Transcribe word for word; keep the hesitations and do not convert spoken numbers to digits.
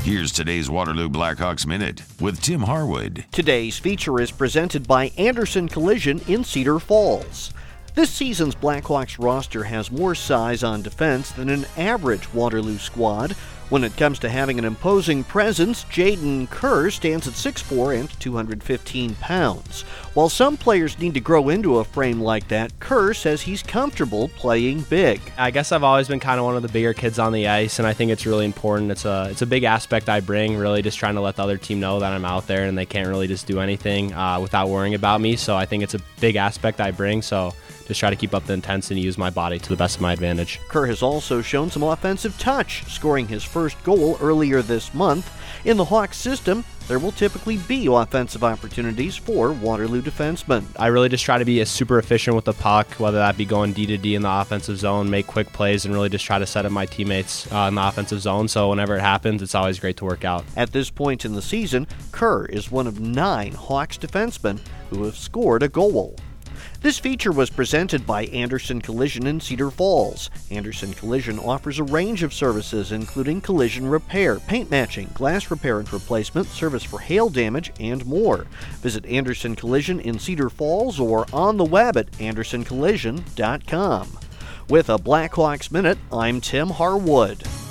Here's today's Waterloo Blackhawks Minute with Tim Harwood. Today's feature is presented by Anderson Collision in Cedar Falls. This season's Blackhawks roster has more size on defense than an average Waterloo squad. When it comes to having an imposing presence, Jaden Kerr stands at six foot four and two hundred fifteen pounds. While some players need to grow into a frame like that, Kerr says he's comfortable playing big. I guess I've always been kind of one of the bigger kids on the ice, and I think it's really important. It's a it's a big aspect I bring, really just trying to let the other team know that I'm out there and they can't really just do anything uh, without worrying about me. So I think it's a big aspect I bring, so just try to keep up the intensity and use my body to the best of my advantage. Kerr has also shown some offensive touch, scoring his first goal earlier this month. In the Hawks system, there will typically be offensive opportunities for Waterloo defensemen. I really just try to be as super efficient with the puck, whether that be going D to D in the offensive zone, make quick plays, and really just try to set up my teammates uh, in the offensive zone. So whenever it happens, it's always great to work out. At this point in the season, Kerr is one of nine Hawks defensemen who have scored a goal. This feature was presented by Anderson Collision in Cedar Falls. Anderson Collision offers a range of services including collision repair, paint matching, glass repair and replacement, service for hail damage, and more. Visit Anderson Collision in Cedar Falls or on the web at anderson collision dot com. With a Blackhawks Minute, I'm Tim Harwood.